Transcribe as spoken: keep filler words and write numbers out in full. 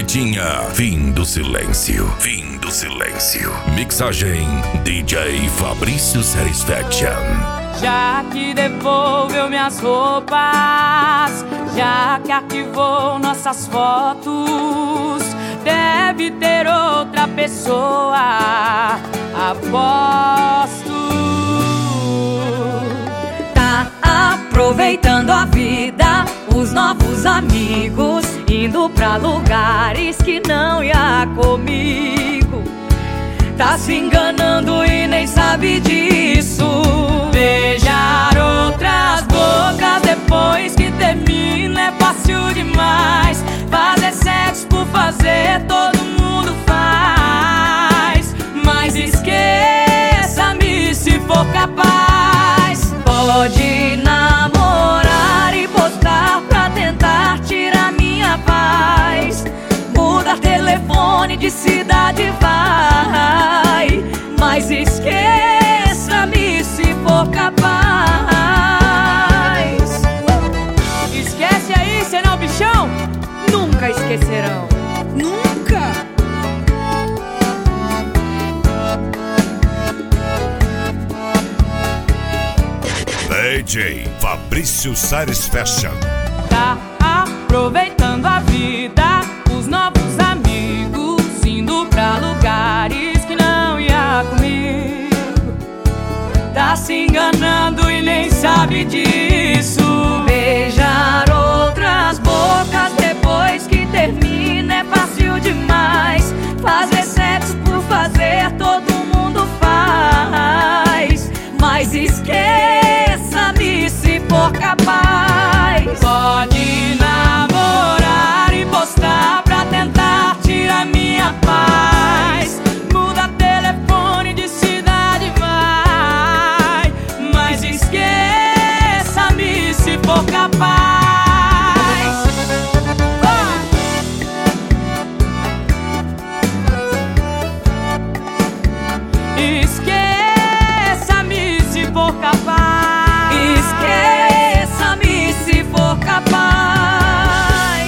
Vitinha, fim do silêncio. Fim do silêncio. Mixagem D J Fabrício Satisfaction. Já que devolveu minhas roupas, já que arquivou nossas fotos, deve ter outra pessoa, aposto. Tá aproveitando a vida, os novos amigos, indo pra lugares que não ia comigo. Tá se enganando e nem sabe disso. Beijar outras bocas depois que termina é fácil demais. Fazer sexo por fazer todo mundo faz. Mas esqueça-me se for capaz. Pode namorar e postar pra tentar tirar minha paz. Mudar telefone de cidade vai. Mas esqueça-me se for capaz. Esquece aí, senão bichão nunca esquecerão. Nunca! D J Fabrício Satisfaction. Tá aproveitando a vida, os novos amigos, indo pra lugares que não ia comigo. Tá se enganando e nem sabe disso. Beijar outras bocas depois que termina é fácil demais. Fazer